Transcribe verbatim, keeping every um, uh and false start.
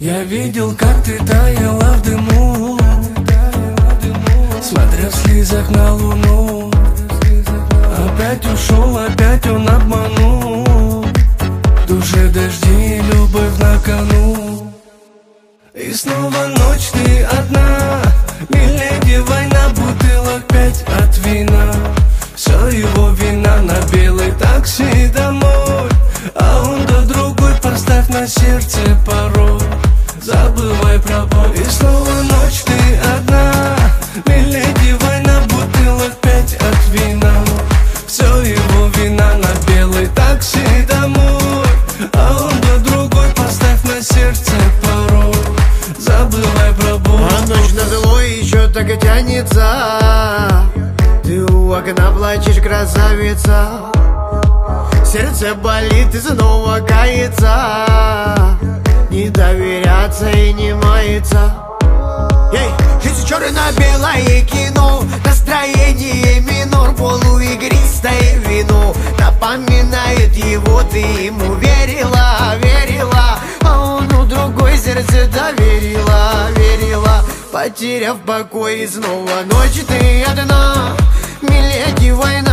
Я видел, как ты таяла в дыму, смотря в слезах на луну. Опять ушел, опять он обманул. В душе дожди и любовь на кону. И снова ночь, ты одна. Миледи, война, бутылок пять от вина. Все его вина, на белой такси домой. А он до другой, поставь на сердце порой. Забывай про боль. И снова ночь, ты одна. Миледи, война, бутылок пять от вина. Все его вина, на белой такси домой. А он до другой, поставь на сердце порой. Забывай про боль. А ночь на злой еще так и тянется. Ты у окна плачешь, красавица. Сердце болит и снова кается. Не доверяться и не мается. Эй, жизнь черно-белое кино. Настроение минор, полуигристое вино. Напоминает его, ты ему верила, верила. А он у другой сердце доверила, верила. Потеряв покой, и снова ночь, ты одна. Миледи, война,